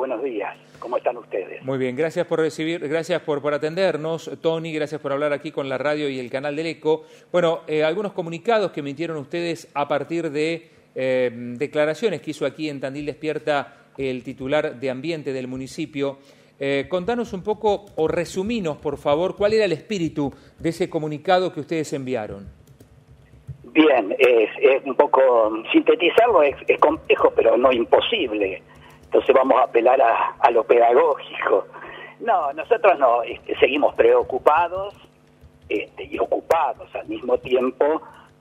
buenos días. ¿Cómo están ustedes? Muy bien, gracias por por atendernos, Tony, gracias por hablar aquí con la radio y el canal del Eco. Bueno, algunos comunicados que emitieron ustedes a partir de declaraciones que hizo aquí en Tandil Despierta el titular de Ambiente del municipio. Contanos un poco, o resuminos, por favor, cuál era el espíritu de ese comunicado que ustedes enviaron. Bien, es un poco, sintetizarlo es complejo, pero no imposible. Entonces vamos a apelar a lo pedagógico. No, nosotros no, seguimos preocupados y ocupados al mismo tiempo,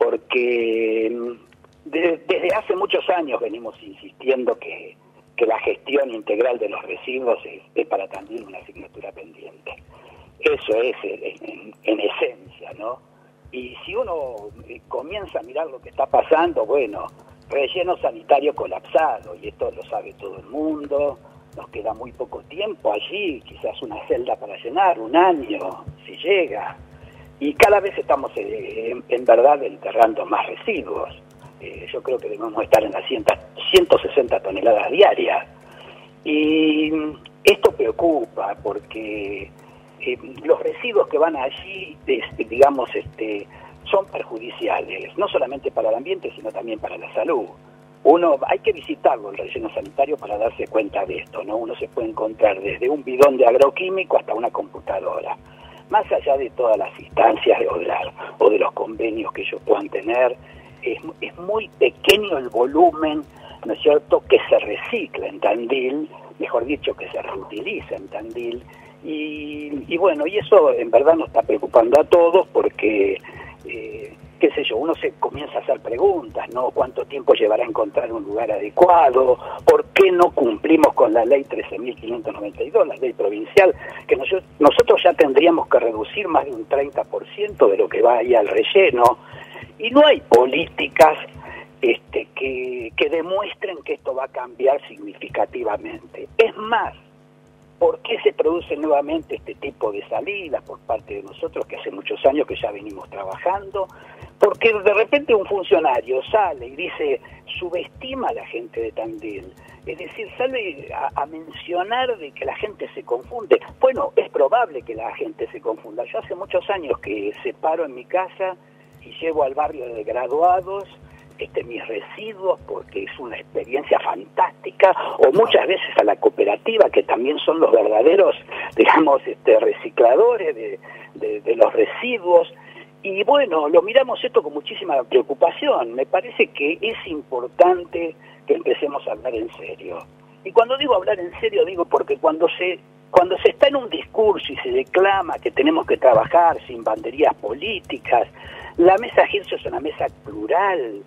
porque desde hace muchos años venimos insistiendo que la gestión integral de los residuos es para Tandil una asignatura pendiente. Eso es en esencia, ¿no? Y si uno comienza a mirar lo que está pasando, bueno, relleno sanitario colapsado, y esto lo sabe todo el mundo, nos queda muy poco tiempo allí, quizás una celda para llenar, 1 año, si llega, y cada vez estamos en verdad enterrando más residuos. Yo creo que debemos estar en las 160 toneladas diarias, y esto preocupa porque los residuos que van allí, digamos, son perjudiciales, no solamente para el ambiente, sino también para la salud. Hay que visitarlo, el relleno sanitario, para darse cuenta de esto, ¿no? Uno se puede encontrar desde un bidón de agroquímico hasta una computadora. Más allá de todas las instancias o de los convenios que ellos puedan tener, es muy pequeño el volumen, ¿no es cierto?, que se recicla en Tandil, mejor dicho, que se reutiliza en Tandil. Y bueno, y eso en verdad nos está preocupando a todos porque, qué sé yo, uno se comienza a hacer preguntas, ¿no? ¿Cuánto tiempo llevará a encontrar un lugar adecuado? ¿Por qué no cumplimos con la ley 13.592, la ley provincial, que nosotros ya tendríamos que reducir más de un 30% de lo que va ahí al relleno? Y no hay políticas que demuestren que esto va a cambiar significativamente. Es más, ¿por qué se produce nuevamente este tipo de salidas por parte de nosotros, que hace muchos años que ya venimos trabajando? Porque de repente un funcionario sale y dice, subestima a la gente de Tandil. Es decir, sale a mencionar de que la gente se confunde. Bueno, es probable que la gente se confunda. Yo hace muchos años que separo en mi casa y llevo al barrio de graduados mis residuos, porque es una experiencia fantástica, o muchas veces a la cooperativa, que también son los verdaderos, digamos, recicladores de los residuos. Y bueno, lo miramos esto con muchísima preocupación. Me parece que es importante que empecemos a hablar en serio. Y cuando digo hablar en serio, digo porque cuando se está en un discurso y se declama que tenemos que trabajar sin banderías políticas, la mesa Girso es una mesa plural.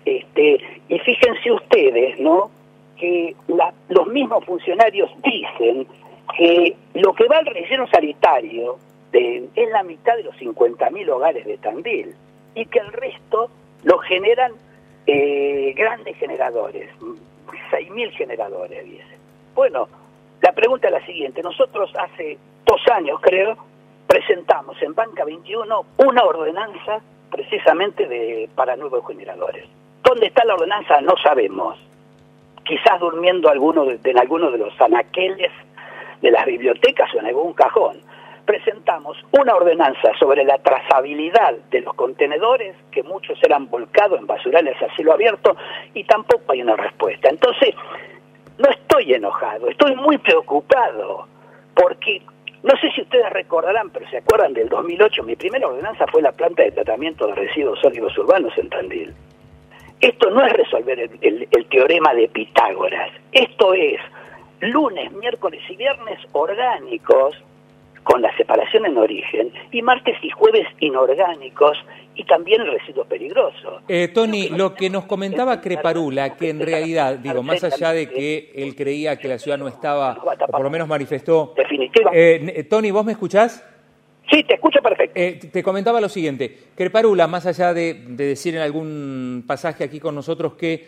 Y fíjense ustedes, ¿no?, que los mismos funcionarios dicen que lo que va al relleno sanitario es la mitad de los 50.000 hogares de Tandil, y que el resto lo generan grandes generadores, 6.000 generadores, dicen. Bueno, la pregunta es la siguiente. Nosotros hace 2 años, creo, presentamos en Banca 21 una ordenanza precisamente para nuevos generadores. ¿Dónde está la ordenanza? No sabemos. Quizás durmiendo en alguno de los anaqueles de las bibliotecas o en algún cajón. Presentamos una ordenanza sobre la trazabilidad de los contenedores, que muchos eran volcados en basurales a cielo abierto, y tampoco hay una respuesta. Entonces, no estoy enojado, estoy muy preocupado, porque no sé si ustedes recordarán, pero se acuerdan del 2008, mi primera ordenanza fue la planta de tratamiento de residuos sólidos urbanos en Tandil. Esto no es resolver el teorema de Pitágoras, esto es lunes, miércoles y viernes orgánicos, con la separación en origen, y martes y jueves inorgánicos, y también el residuo peligroso. Tony, lo que nos comentaba Creparula, que en realidad, digo, más allá de que él creía que la ciudad no estaba, o por lo menos manifestó... Definitivamente. Tony, ¿vos me escuchás? Sí, te escucho perfecto. Te comentaba lo siguiente. Creparula, más allá de decir en algún pasaje aquí con nosotros que,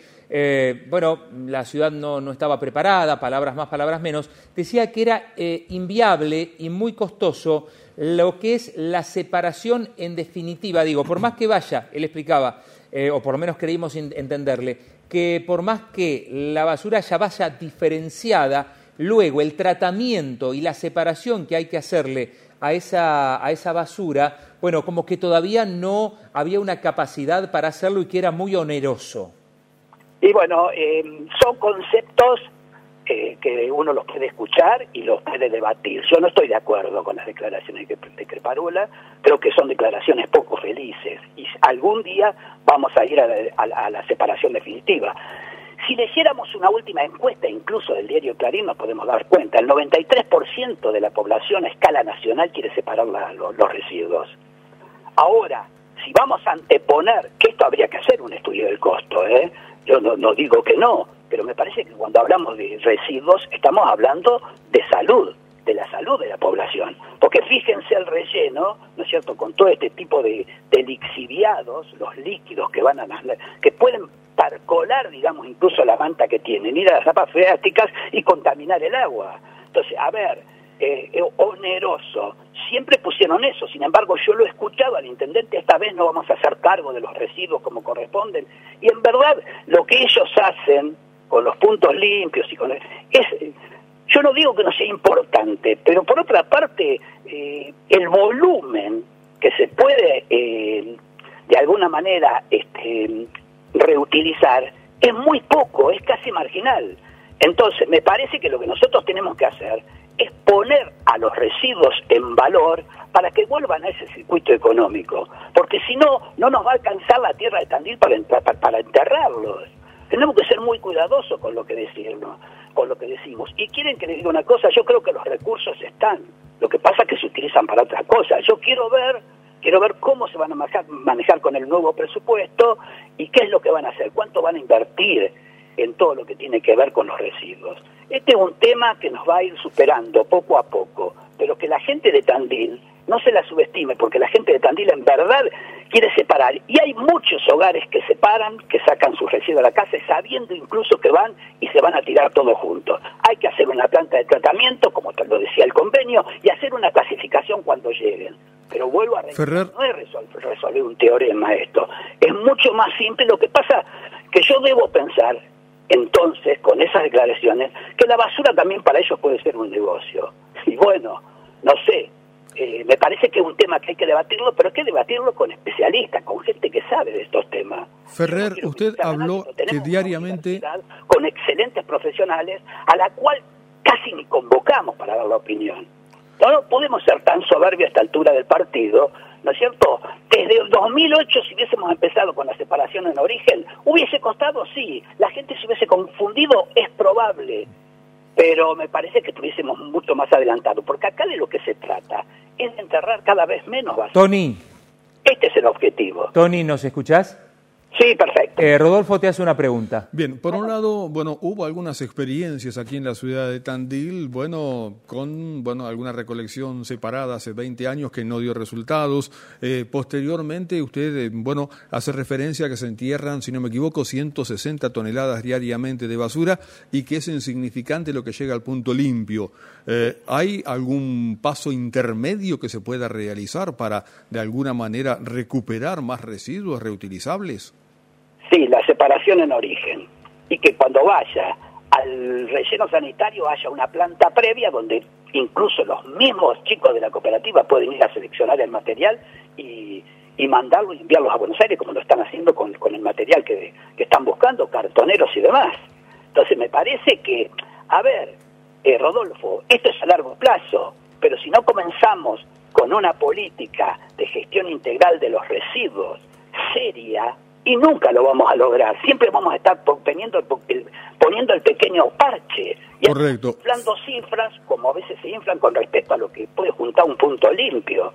la ciudad no estaba preparada, palabras más, palabras menos, decía que era inviable y muy costoso lo que es la separación en definitiva. Digo, por más que vaya, él explicaba, o por lo menos creímos entenderle, que por más que la basura ya vaya diferenciada, luego el tratamiento y la separación que hay que hacerle a esa basura, bueno, como que todavía no había una capacidad para hacerlo y que era muy oneroso. Y bueno, son conceptos que uno los puede escuchar y los puede debatir. Yo no estoy de acuerdo con las declaraciones de Creparola, creo que son declaraciones poco felices y algún día vamos a ir a la separación definitiva. Si le hiciéramos una última encuesta, incluso del diario Clarín, nos podemos dar cuenta, el 93% de la población a escala nacional quiere separar los residuos. Ahora, si vamos a anteponer, que esto habría que hacer un estudio del costo, yo no digo que no, pero me parece que cuando hablamos de residuos estamos hablando de salud, de la salud de la población. Porque fíjense el relleno, ¿no es cierto?, con todo este tipo de lixiviados, los líquidos que van que pueden percolar, digamos, incluso la manta que tienen, ir a las napas freáticas y contaminar el agua. Entonces, a ver, oneroso, siempre pusieron eso, sin embargo yo lo he escuchado al intendente, esta vez no vamos a hacer cargo de los residuos como corresponden, y en verdad lo que ellos hacen con los puntos limpios y yo no digo que no sea importante, pero por otra parte el volumen que se puede de alguna manera reutilizar es muy poco, es casi marginal. Entonces me parece que lo que nosotros tenemos que hacer es poner a los residuos en valor para que vuelvan a ese circuito económico, porque si no, no nos va a alcanzar la tierra de Tandil para enterrarlos. Tenemos que ser muy cuidadosos con lo que decimos. Y quieren que les diga una cosa, yo creo que los recursos están, lo que pasa es que se utilizan para otras cosas. Yo quiero ver cómo se van a manejar con el nuevo presupuesto y qué es lo que van a hacer, cuánto van a invertir en todo lo que tiene que ver con los residuos. Este es un tema que nos va a ir superando poco a poco, pero que la gente de Tandil no se la subestime, porque la gente de Tandil en verdad quiere separar. Y hay muchos hogares que separan, que sacan sus residuos a la casa, sabiendo incluso que van y se van a tirar todos juntos. Hay que hacer una planta de tratamiento, como te lo decía el convenio, y hacer una clasificación cuando lleguen. Pero vuelvo a repetir, no es resolver un teorema esto. Es mucho más simple. Lo que pasa que yo debo pensar, entonces, con esas declaraciones, que la basura también para ellos puede ser un negocio. Y bueno, no sé, me parece que es un tema que hay que debatirlo, pero hay que debatirlo con especialistas, con gente que sabe de estos temas. Ferrer, usted habló que diariamente con excelentes profesionales, a la cual casi ni convocamos para dar la opinión. No podemos ser tan soberbios a esta altura del partido, ¿no es cierto? Desde el 2008, si hubiésemos empezado con la separación en origen, hubiese costado, sí, la gente se hubiese confundido, es probable, pero me parece que estuviésemos mucho más adelantados, porque acá de lo que se trata es de enterrar cada vez menos basura. Tony. Este es el objetivo. Tony, ¿nos escuchás? Sí, perfecto. Rodolfo te hace una pregunta. Bien, por un lado, hubo algunas experiencias aquí en la ciudad de Tandil, con alguna recolección separada hace 20 años que no dio resultados. Posteriormente, usted, hace referencia a que se entierran, si no me equivoco, 160 toneladas diariamente de basura y que es insignificante lo que llega al punto limpio. ¿Hay algún paso intermedio que se pueda realizar para, de alguna manera, recuperar más residuos reutilizables? Sí, la separación en origen. Y que cuando vaya al relleno sanitario haya una planta previa donde incluso los mismos chicos de la cooperativa pueden ir a seleccionar el material y mandarlo y enviarlos a Buenos Aires, como lo están haciendo con el material que están buscando, cartoneros y demás. Entonces me parece que, Rodolfo, esto es a largo plazo, pero si no comenzamos con una política de gestión integral de los residuos seria, y nunca lo vamos a lograr, siempre vamos a estar poniendo el pequeño parche y inflando cifras como a veces se inflan con respecto a lo que puede juntar un punto limpio.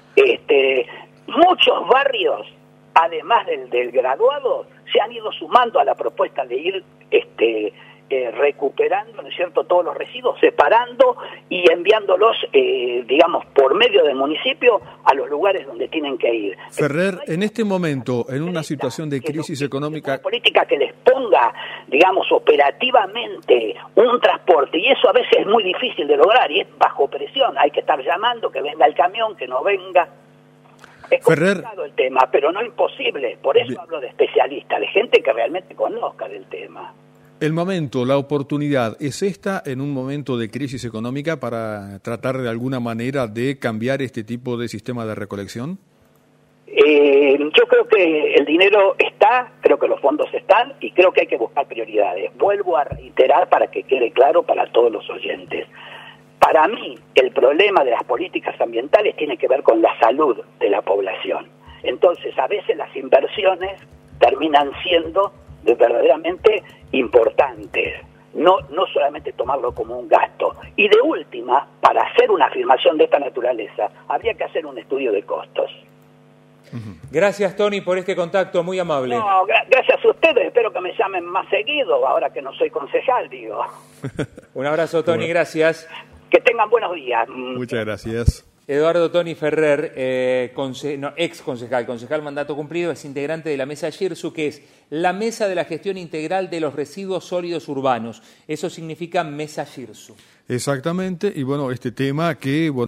Muchos barrios, además del graduado, se han ido sumando a la propuesta de ir recuperando, ¿no es cierto?, todos los residuos, separando y enviándolos, por medio del municipio a los lugares donde tienen que ir. Ferrer, en este momento, en una situación de crisis económica... Una política que les ponga, operativamente un transporte, y eso a veces es muy difícil de lograr, y es bajo presión, hay que estar llamando, que venga el camión, que no venga... Es complicado el tema, pero no imposible, por eso hablo de especialistas, de gente que realmente conozca del tema. El momento, la oportunidad, ¿es esta en un momento de crisis económica para tratar de alguna manera de cambiar este tipo de sistema de recolección? Yo creo que el dinero está, creo que los fondos están y creo que hay que buscar prioridades. Vuelvo a reiterar para que quede claro para todos los oyentes. Para mí, el problema de las políticas ambientales tiene que ver con la salud de la población. Entonces, a veces las inversiones terminan siendo verdaderamente importantes. No solamente tomarlo como un gasto. Y de última, para hacer una afirmación de esta naturaleza, habría que hacer un estudio de costos. Gracias, Tony, por este contacto, muy amable. No, gracias a ustedes, espero que me llamen más seguido, ahora que no soy concejal, digo. Un abrazo, Tony, gracias. Que tengan buenos días. Muchas gracias. Eduardo Tony Ferrer, ex concejal mandato cumplido, es integrante de la Mesa GIRSU, que es la Mesa de la Gestión Integral de los Residuos Sólidos Urbanos. Eso significa Mesa GIRSU. Exactamente, y bueno, este tema que...